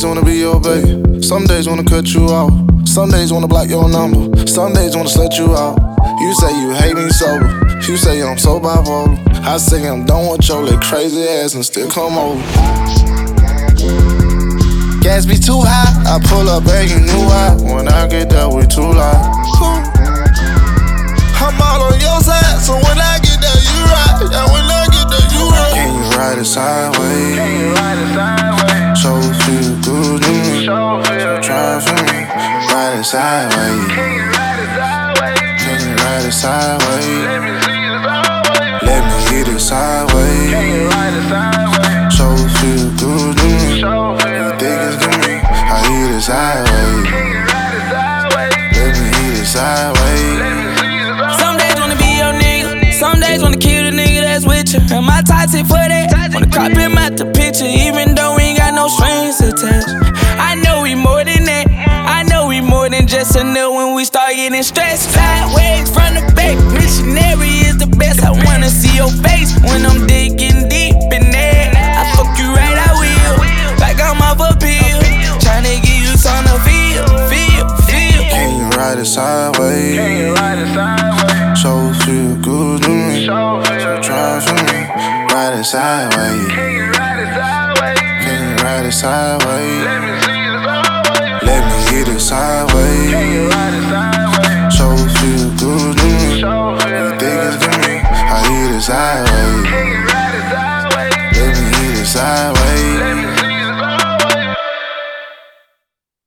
days wanna be your babe. Some days wanna cut you off. Some days wanna block your number. Some days wanna slut you out. You say you hate me sober. You say I'm so bipolar. I say I'm done with your little crazy ass and still come over. Gas be too high. I pull up and you knew why. When I get there, we too loud. I'm all on your side, so when I get there, you ride. Yeah, when I get there, you ride. Can you ride it sideways? Can you ride it sideways? So feel good to me. So try for me. Ride it sideways. Can you ride it sideways? Can you ride it sideways? Let me see it sideways. Let me hit it sideways. Can you ride it sideways? So feel good to me. So You think it's to me? I hit it sideways. Can you ride it sideways? Let me hit it sideways. Let me see it sideways. Some days wanna be your nigga, some days wanna kill the nigga that's with you. And my toxic for that, wanna crop him out the picture, even though we ain't got no strings attached. I know we more than that, I know we more than just a nut when we start getting stressed. Sideways from the back, missionary is the best. I wanna see your face when I'm digging deep in there. I fuck you right, I will, like I'm off a pill, tryna give you something to feel. Can you ride it sideways? Can you ride it sideways? So feel good to me. So Try for me. Ride it sideways. Can you ride it sideways? Can you ride it sideways?